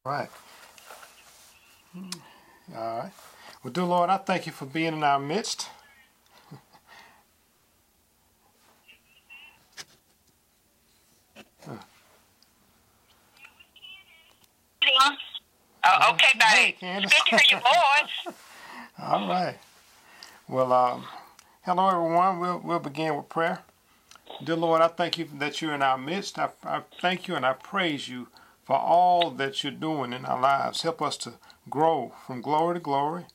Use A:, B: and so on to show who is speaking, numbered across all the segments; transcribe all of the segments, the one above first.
A: Right. All right. Well, dear Lord, I thank you for being in our midst.
B: Okay,
A: Hey,
B: buddy.
A: Candace.
B: Good to hear your voice.
A: All right. Well, hello, everyone. We'll begin with prayer. Dear Lord, I thank you that you're in our midst. I thank you and I praise you for all that you're doing in our lives. Help us to grow from glory to glory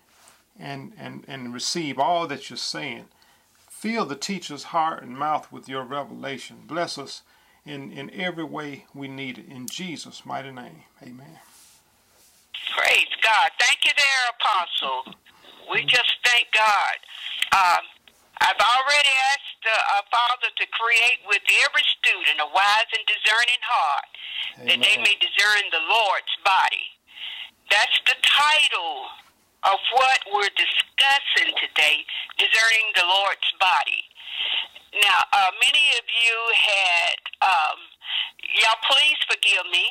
A: and receive all that you're saying. Fill the teacher's heart and mouth with your revelation. Bless us in every way we need it. In Jesus' mighty name, amen.
B: Praise God. Thank you there, Apostle. We just thank God. I've already asked the Father to create with every student a wise and discerning heart,
A: Amen.
B: that they may discern the Lord's body. That's the title of what we're discussing today, discerning the Lord's body. Now, many of you had, y'all please forgive me.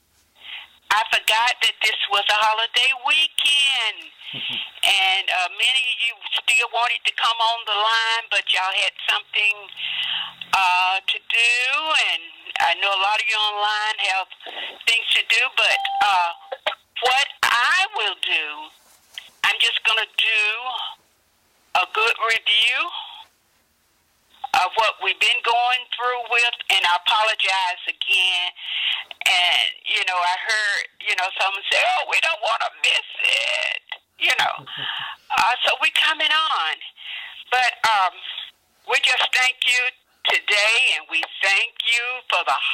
B: I forgot that this was a holiday weekend. And many of you still wanted to come on the line, but y'all had something to do. And I know a lot of you online have things to do, but what I will do, I'm just going to do a good review of what we've been going through with, and I apologize again. And, I heard, someone say, oh, we don't want to miss it, so we coming on. But we just thank you today, and we thank you for the,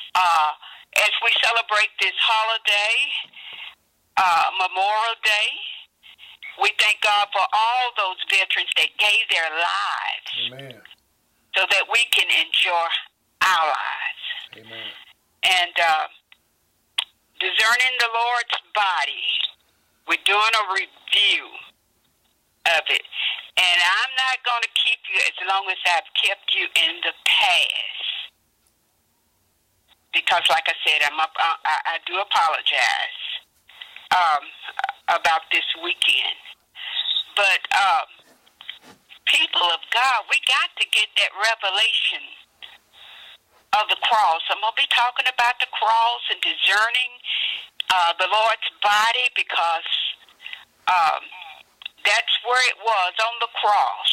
B: as we celebrate this holiday, Memorial Day. We thank God for all those veterans that gave their lives.
A: Amen.
B: So that we can enjoy our lives.
A: Amen.
B: And discerning the Lord's body, we're doing a review of it. And I'm not going to keep you as long as I've kept you in the past. Because, like I said, I do apologize about this weekend. But people of God, we got to get that revelation of the cross. I'm going to be talking about the cross and discerning the Lord's body, because that's where it was, on the cross.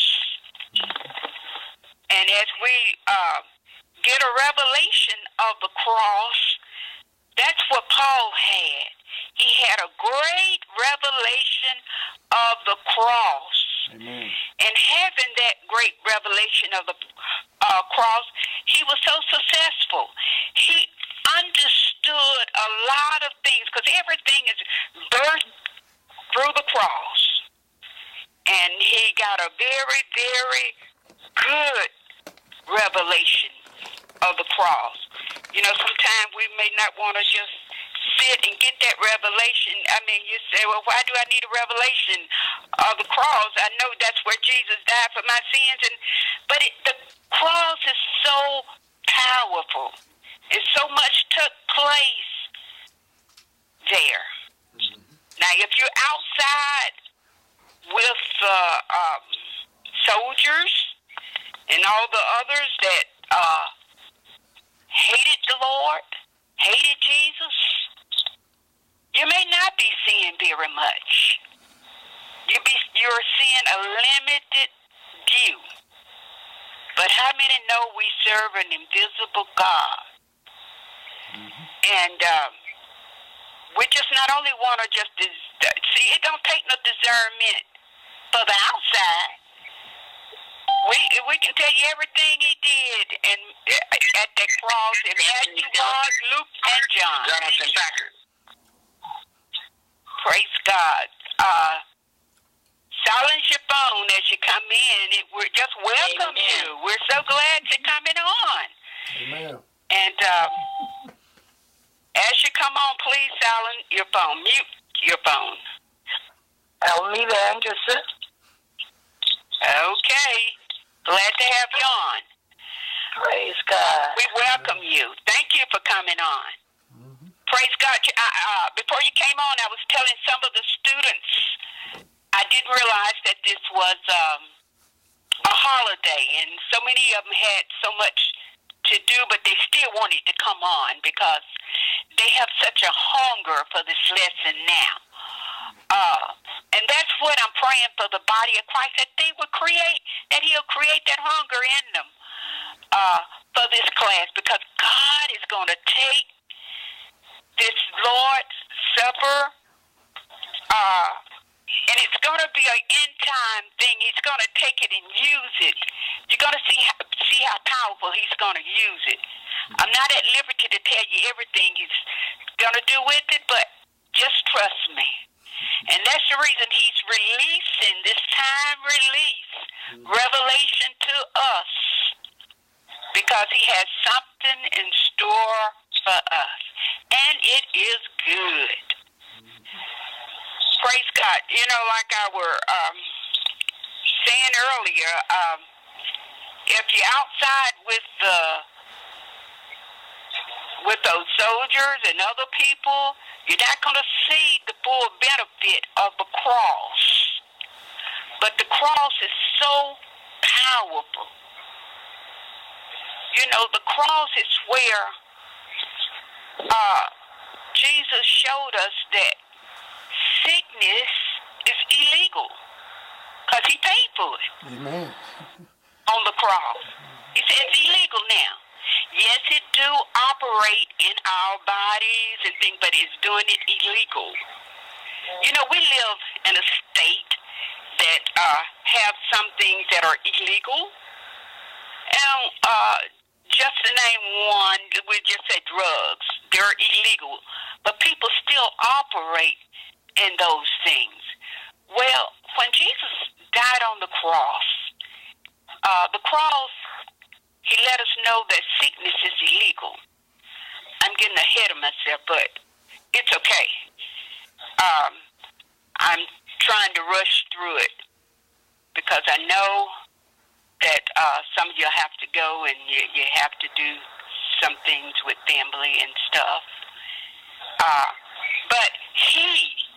B: And as we get a revelation of the cross, that's what Paul had. He had a great revelation of the cross.
A: Amen.
B: And having that great revelation of the cross, he was so successful. He understood a lot of things, because everything is birthed through the cross. And he got a very, very good revelation of the cross. Sometimes we may not want to just sit and get that revelation. I mean, you say, well, why do I need a revelation of the cross? I know that's where Jesus died for my sins. But the cross is so powerful. And so much took place there. Mm-hmm. Now, if you're outside with soldiers and all the others that hated the Lord, hated Jesus, you may not be seeing very much. You're seeing a limited view. But how many know we serve an invisible God? Mm-hmm. And we just not only want to just see, it don't take no discernment for the outside. We can tell you everything he did at that cross in Matthew, Mark, Luke, and John.
C: Jonathan Packard.
B: Praise God. Silence your phone as you come in. We're just welcome you. We're so glad you're coming on.
A: Amen.
B: And as you come on, please silence your phone. Mute your phone.
C: Almeda Anderson.
B: Okay. Glad to have you on.
C: Praise God.
B: We welcome you. Thank you for coming on.
A: Mm-hmm.
B: Pray Praise God. Before you came on, I was telling some of the students, I didn't realize that this was a holiday, and so many of them had so much to do, but they still wanted to come on because they have such a hunger for this lesson now. And that's what I'm praying for the body of Christ, that they will create, that he'll create that hunger in them for this class, because God is going to take this Lord's Supper, and it's going to be an end-time thing. He's going to take it and use it. You're going to see how powerful he's going to use it. I'm not at liberty to tell you everything he's going to do with it, but just trust me. And that's the reason he's releasing this time release revelation to us, because he has something in store for us, and it is good. Praise God. You know, like I were saying earlier, if you're outside with those soldiers and other people, you're not going to see the full benefit of the cross. But the cross is so powerful. You know, the cross is where Jesus showed us that sickness is illegal, because he paid for it.
A: Amen.
B: On the cross. He said it's illegal now. Yes, it do operate in our bodies and things, but it's doing it illegal. You know, we live in a state that have some things that are illegal. And just to name one, we just said drugs. They're illegal. But people still operate in those things. Well, when Jesus died on the cross, he let us know that sickness is illegal. I'm getting ahead of myself, but it's okay. I'm trying to rush through it because I know that some of you have to go and you have to do some things with family and stuff. But he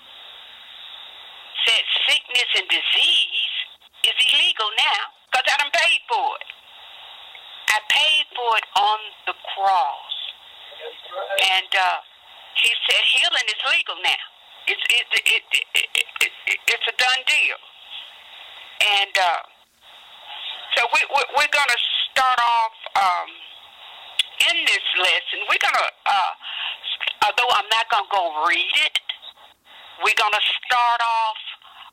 B: said sickness and disease is illegal now because I done paid for it. I paid for it on the cross. And he said healing is legal now. It's a done deal. And so we're going to start off in this lesson. We're going to, although I'm not going to go read it, we're going to start off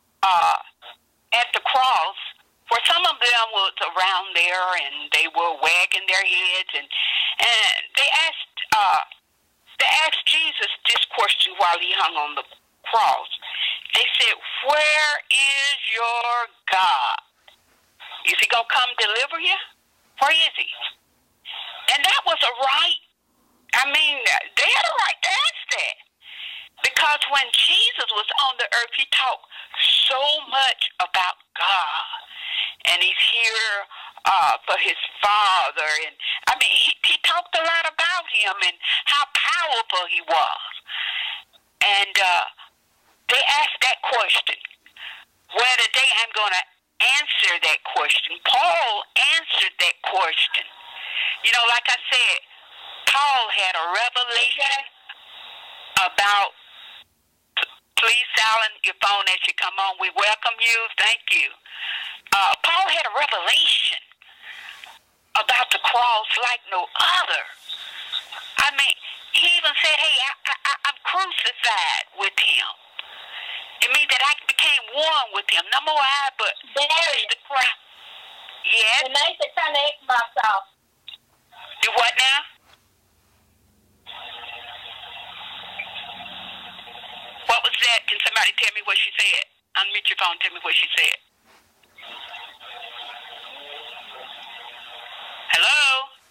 B: at the cross, where some of them was around there and they were wagging their heads, and they asked Jesus this question while he hung on the cross. They said, "Where is your God? Is he going to come deliver you? Where is he?" And that was a right. I mean, they had a right to ask that. Because when Jesus was on the earth, he talked so much about God. And he's here for his Father. And I mean, he talked a lot about him and how powerful he was. And they asked that question. Well, today I'm going to answer that question. Paul answered that question. You know, like I said, Paul had a revelation about, please silence your phone as you come on. We welcome you. Thank you. Paul had a revelation about the cross like no other. I mean, he even said, "Hey, I'm crucified with him." It means that I became one with him. No more I, but the cross. Yes.
D: And they said, turn the Xbox off.
B: Do what now? What was that? Can somebody tell me what she said? Unmute your phone and tell me what she said. Hello?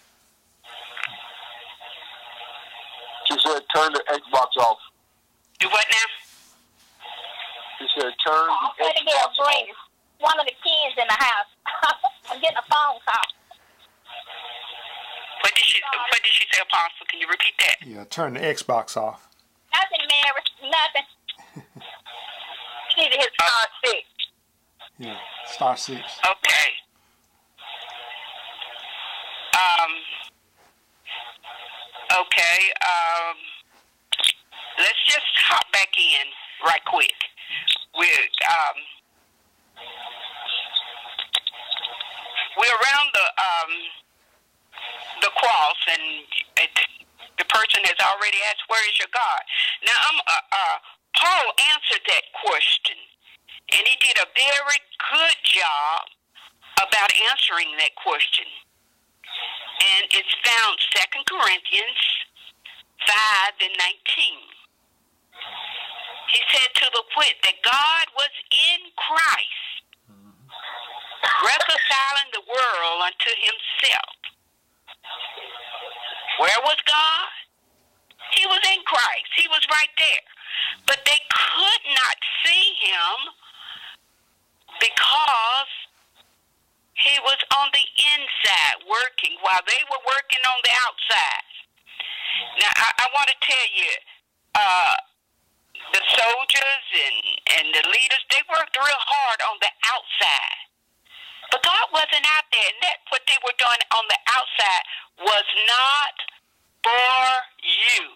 E: She said, turn the Xbox off.
B: Do what now?
E: She said, turn
D: I'm
E: the
D: going to get a
E: Xbox
D: ring.
E: off.
D: One of the kids in the house. I'm getting a phone call.
B: What did she say, Apostle? Can you repeat that?
A: Yeah, turn the Xbox off. Star 6.
B: Okay. Okay. Let's just hop back in right quick. We're around the cross, and the person has already asked, "Where is your God?" Now, Paul answered that question, and he did a very good job about answering that question. And it's found 2 Corinthians 5:19. He said, "To the wit that God was in Christ, reconciling the world unto himself." Where was God? He was in Christ. He was right there. But they could not see him because he was on the inside working while they were working on the outside. Now, I want to tell you, the soldiers and the leaders, they worked real hard on the outside. But God wasn't out there, and that what they were doing on the outside was not for you.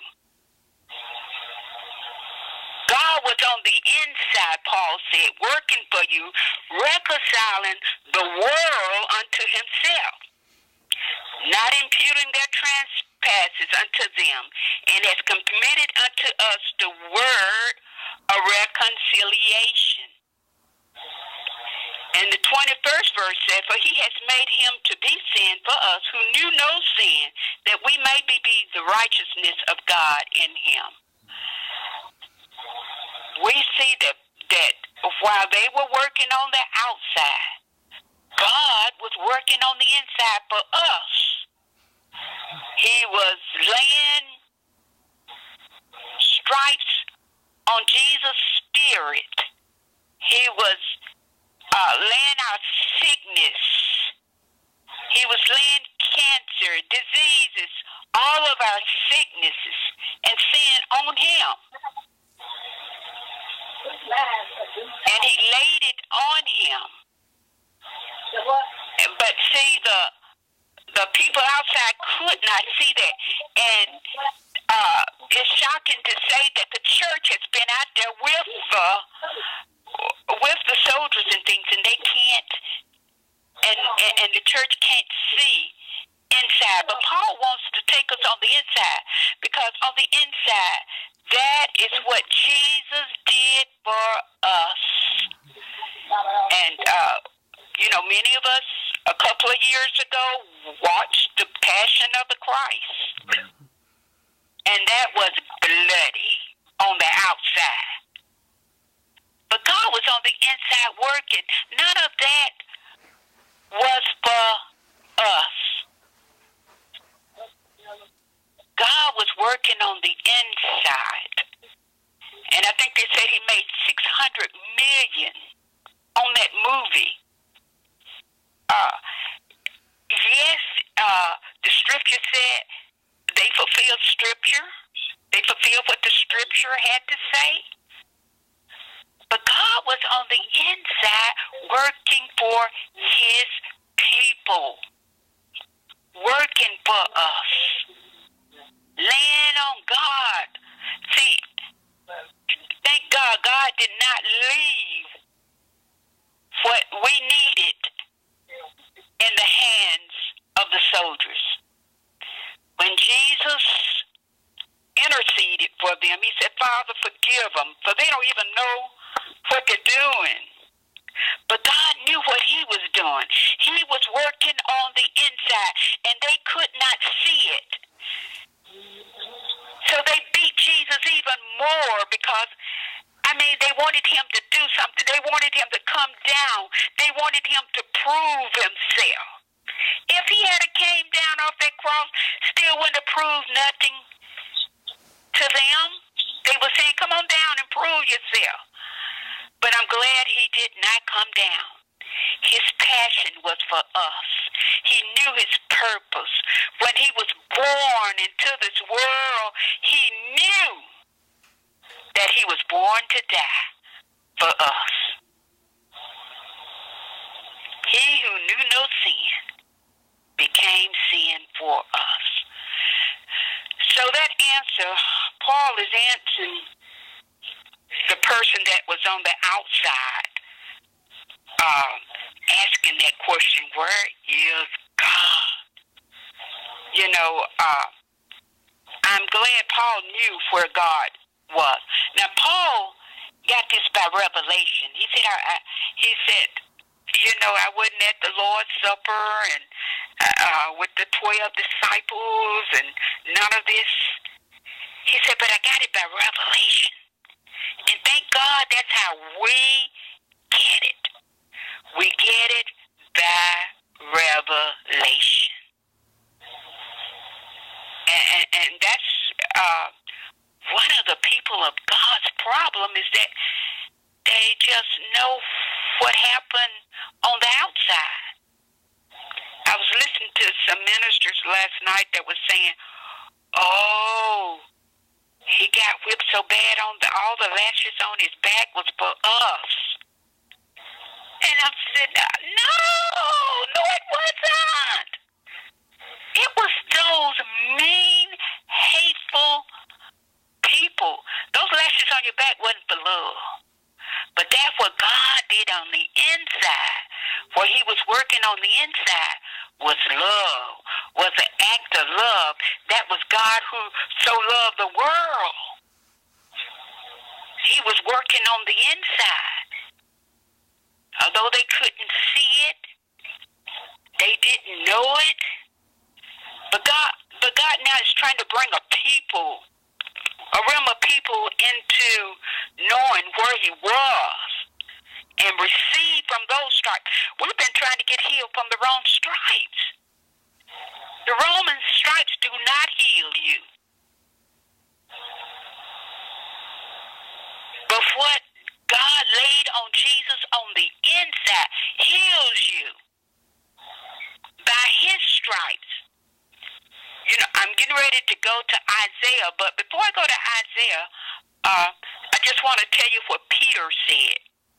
B: God was on the inside, Paul said, working for you, reconciling the world unto himself, not imputing their trespasses unto them, and has committed unto us the word of reconciliation. And the 21st verse said, "For he has made him to be sin for us who knew no sin, that we may be the righteousness of God in him." We see that while they were working on the outside, God was working on the inside for us. He was laying stripes on Jesus' spirit. He was laying our sickness. He was laying cancer, diseases, all of our sicknesses and sin on him. And he laid it on him. But see, the people outside could not see that. And it's shocking to say that the church has been out there with the soldiers and things, and they can't, and the church can't see inside. But Paul wants to take us on the inside, because on the inside, that is what Jesus did for us. And, many of us a couple of years ago watched The Passion of the Christ. And that was bloody on the outside. But God was on the inside working. None of that was for us. God was working on the inside. And I think they said he made $600 million on that movie. The scripture said they fulfilled scripture. They fulfilled what the scripture had to say. But God was on the inside working for his people, working for us, laying on God. See, thank God, God did not leave what we needed in the hands of the soldiers. When Jesus interceded for them, he said, "Father, forgive them, for they don't even know what they're doing." But God knew what he was doing. He was working on the inside, and they could not see it. So they beat Jesus even more because, they wanted him to do something. They wanted him to come down. They wanted him to prove himself. If he had came down off that cross, still wouldn't have proved nothing to them. They were saying, "Come on down and prove yourself." But I'm glad he did not come down. His passion was for us. He knew his purpose. When he was born into this world, he knew that he was born to die for us. He who knew no sin became sin for us. So that answer, Paul is answering the person that was on the outside, asking that question, where is God? You know, I'm glad Paul knew where God was. Now, Paul got this by revelation. He said, you know, I wasn't at the Lord's Supper and with the 12 disciples and none of this. He said, but I got it by revelation. And thank God that's how we get it. We get it by revelation. And that's one of the people of God's problem is that they just know what happened on the outside. I was listening to some ministers last night that was saying, oh, he got whipped so bad on all the lashes on his back was for us. And I said, no, it wasn't. It was those mean, hateful people. Those lashes on your back wasn't for love. But that's what God did on the inside. What he was working on the inside was love, was an act of love. That was God who so loved the world. He was working on the inside. Although they couldn't see it, they didn't know it. But God now is trying to bring a realm of people into knowing where he was and receive from those stripes. We've been trying to get healed from the wrong stripes. The Roman stripes do not heal you. But what God laid on Jesus on the inside heals you by his stripes. You know, I'm getting ready to go to Isaiah, but before I go to Isaiah, I just want to tell you what Peter said.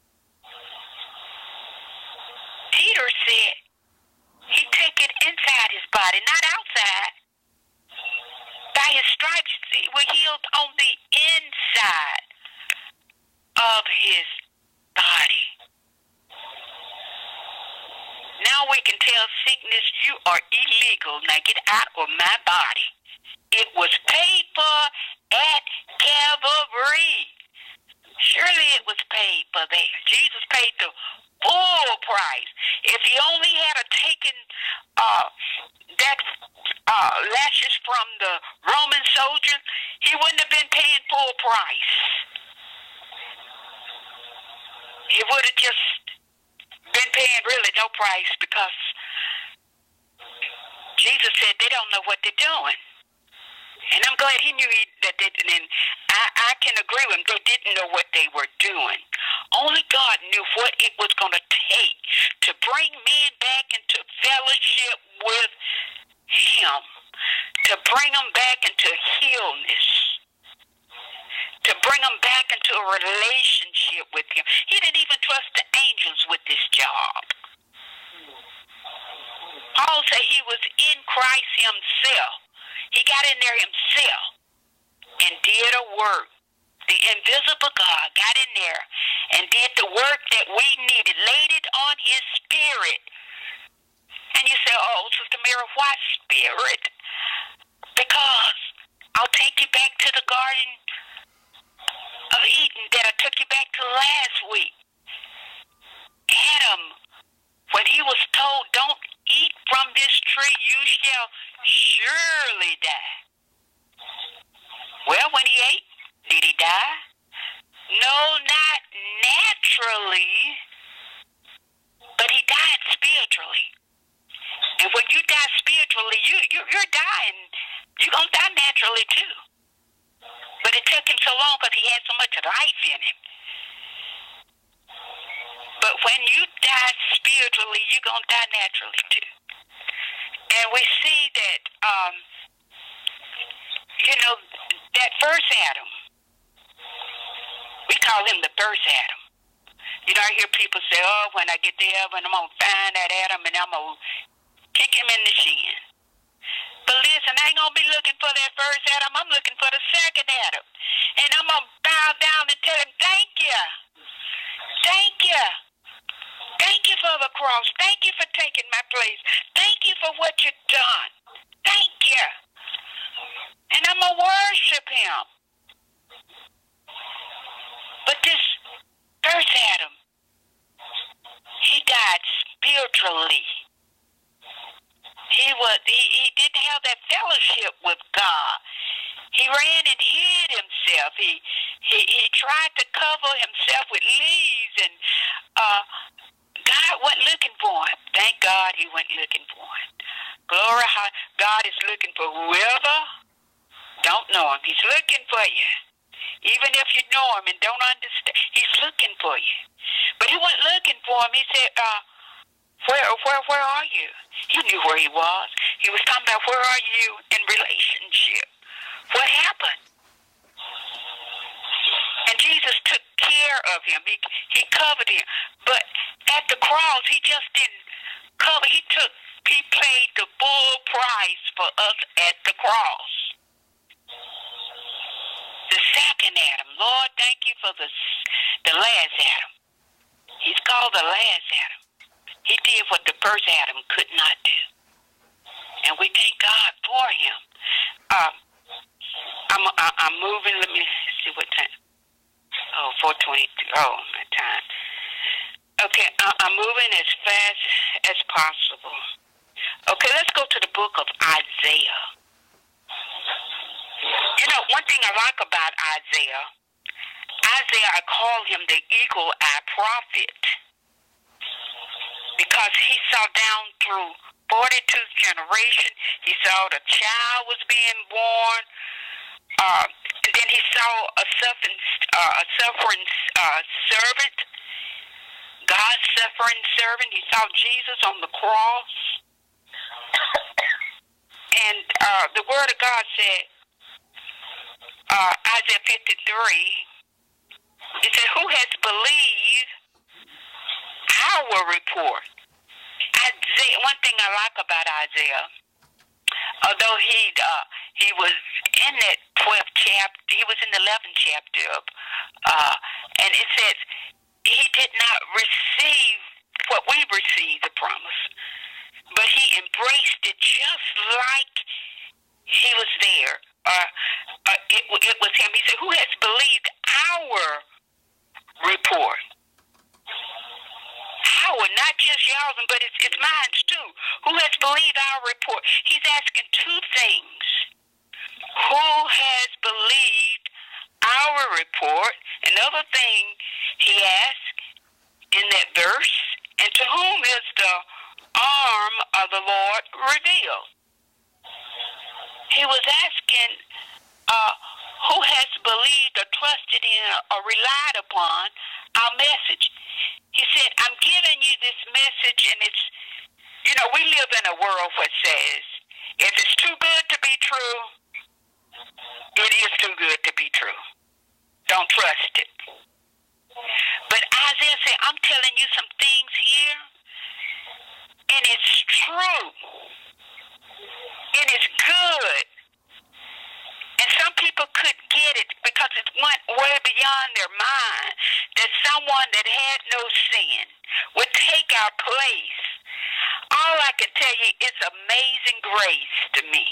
B: Peter said he took it inside his body, not outside. By his stripes, he was healed on the inside of his body. Now we can tell sickness, you are illegal. Now get out of my body. It was paid for at Calvary. Surely it was paid for there. Jesus paid the full price. If he only had taken that lashes from the Roman soldiers, he wouldn't have been paying full price. He would have just been paying really no price because Jesus said they don't know what they're doing. And I'm glad he knew that they didn't. And I can agree with him. They didn't know what they were doing. Only God knew what it was going to take to bring men back into fellowship with him, to bring them back into healness, to bring them back into a relationship with him. He didn't even trust the angels with this job. Paul said he was in Christ himself. He got in there himself and did a work. The invisible God got in there and did the work that we needed, laid it on his spirit. And you say, oh, Sister Mary, why spirit? Because I'll take you back to the Garden of Eden that I took you back to last week. Adam, when he was told, don't eat from this tree, you shall surely die. Well, when he ate, did he die? No, not naturally, but he died spiritually. And when you die spiritually, you're dying. You're going to die naturally too. But it took him so long because he had so much life in him. But when you die spiritually, you're going to die naturally too. And we see that, that first Adam, we call him the first Adam. You know, I hear people say, oh, when I get to heaven, I'm going to find that Adam and I'm going to kick him in the shin. But listen, I ain't going to be looking for that first Adam. I'm looking for the second Adam. And I'm going to bow down and tell him, thank you. Thank you. Thank you for the cross. Thank you for taking my place. Thank you for what you've done. Thank you. And I'm going to worship him. But this first Adam, he died spiritually. He didn't have that fellowship with God. He ran and hid himself. He tried to cover himself with leaves, and God wasn't looking for him. Thank God he wasn't looking for him. Glory, God is looking for whoever don't know him. He's looking for you. Even if you know him and don't understand, he's looking for you. But he wasn't looking for him. He said, where are you? He knew where he was. He was talking about, where are you in relationship? What happened? And Jesus took care of him. He covered him. But at the cross, he just didn't cover. He paid the full price for us at the cross. The second Adam. Lord, thank you for the last Adam. He's called the last Adam. He did what the first Adam could not do. And we thank God for him. I'm moving. Let me see what time. Oh, 4:22. Oh, my time. Okay, I'm moving as fast as possible. Okay, let's go to the book of Isaiah. You know, one thing I like about Isaiah, I call him the eagle-eye prophet, because he saw down through 42th generation. He saw the child was being born. And then he saw a suffering servant, God's suffering servant. He saw Jesus on the cross. And the word of God said, Isaiah 53, it said, who has believed our report? Isaiah, one thing I like about Isaiah, although he was in that 12th chapter, he was in the 11th chapter, and it says he did not receive what we received, the promise, but he embraced it just like he was there. It was him. He said, who has believed our report? Our, not just yours, but it's mine too. Who has believed our report? He's asking two things. Who has believed our report? Another thing he asked in that verse, and to whom is the arm of the Lord revealed? He was asking who has believed or trusted in or relied upon our message. He said, I'm giving you this message, and it's, you know, we live in a world that says, if it's too good to be true, it is too good to be true. Don't trust it. But Isaiah said, I'm telling you some things here, and it's true, and it's good. And some people couldn't get it because it went way beyond their mind that someone that had no sin would take our place. All I can tell you, it's amazing grace to me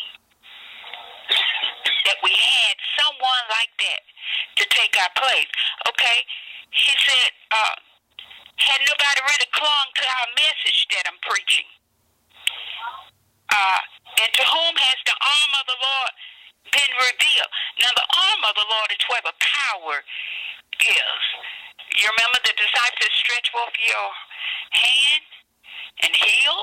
B: that we had someone like that to take our place. Okay, he said, had nobody really clung to our message that I'm preaching. And to whom has the arm of the Lord been revealed? Now, the arm of the Lord is where the power is. You remember the disciples stretch forth your hand and heal?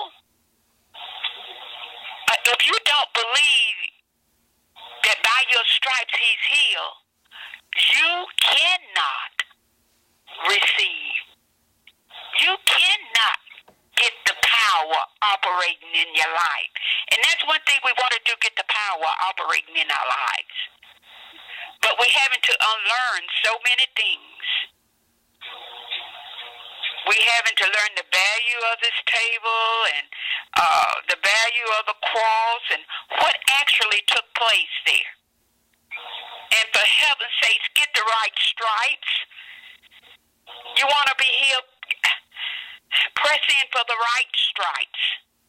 B: If you don't believe that by your stripes he's healed, you cannot receive. You cannot get the power operating in your life. And that's one thing we want to do, get the power operating in our lives. But we're having to unlearn so many things. having to learn the value of this table and the value of the cross and what actually took place there. And for heaven's sakes, get the right stripes. You want to be healed? Press in for the right stripes.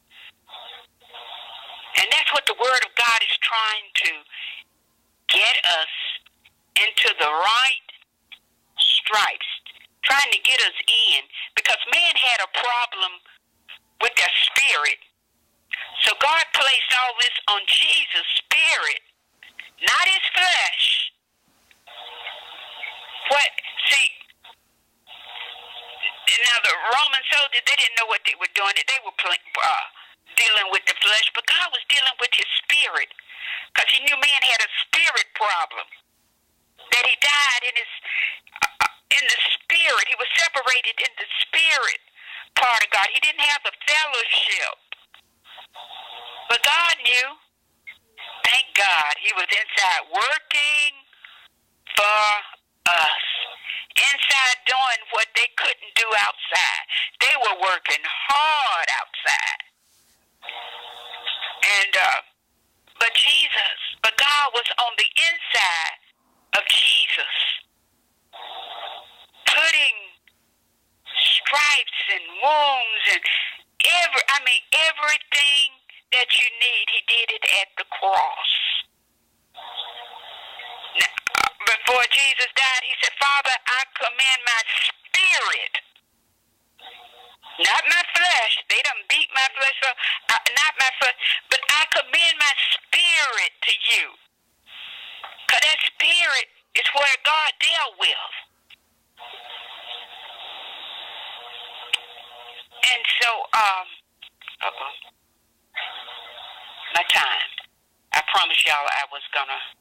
B: And that's what the Word of God is trying to get us into the right stripes, trying to get us in, because man had a problem with their spirit. So God placed all this on Jesus' spirit, not his flesh. Now the Roman soldiers, they didn't know what they were doing. They were dealing with the flesh, but God was dealing with his spirit, because he knew man had a spirit problem, that he died in the spirit. He was separated in the spirit part of God. He didn't have the fellowship. But God knew. Thank God. He was inside working for us. Inside doing what they couldn't do outside. They were working hard outside. And but God was on the inside of Jesus, putting stripes and wounds and everything that you need. He did it at the cross. Now, before Jesus died, he said, Father, I commend my spirit, not my flesh. They done beat my flesh, so not my flesh, but I commend my spirit to you. Because that spirit is where God dealt with. And so, my time. I promised y'all I was going to